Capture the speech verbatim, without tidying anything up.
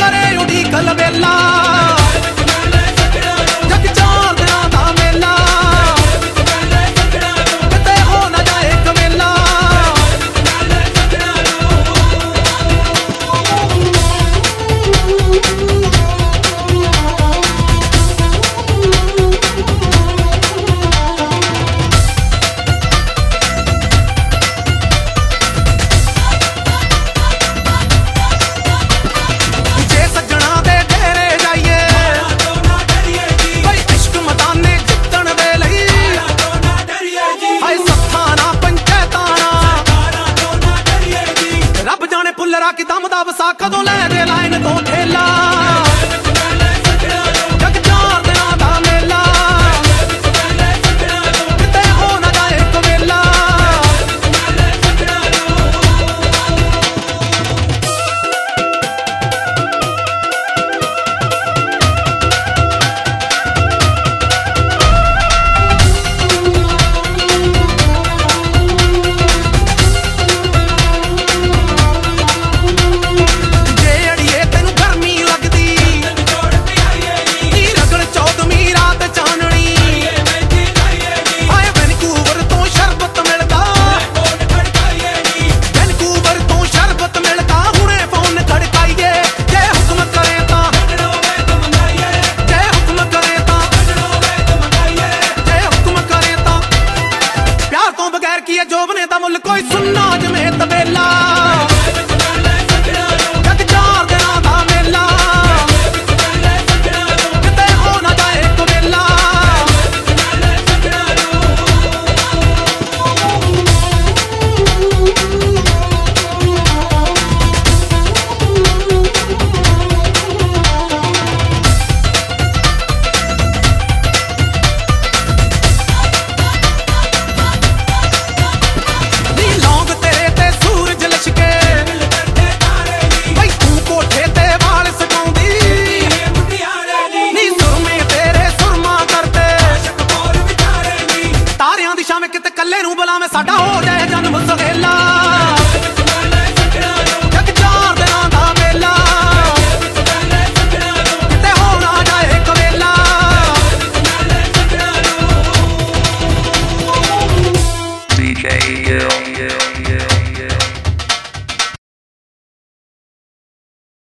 करे उड़ीक लवेला जग चार दिनां दा मेला किते हो ना जाए कवेला कि दम दा वसा कदों लै दे लाइन तो ठेला जग चार दिनां दा मेला किते हो ना जाए कवेला जोबने दा मुल कोई सुन्ना जमें तबेला जग चार दिनां दा मेला किते हो ना जाए कवेला किते कल्ले नूं बुलावे साडा हो जाए जन्म सहेला जग चार दिनां दा मेला किते हो ना जाए कवेला D J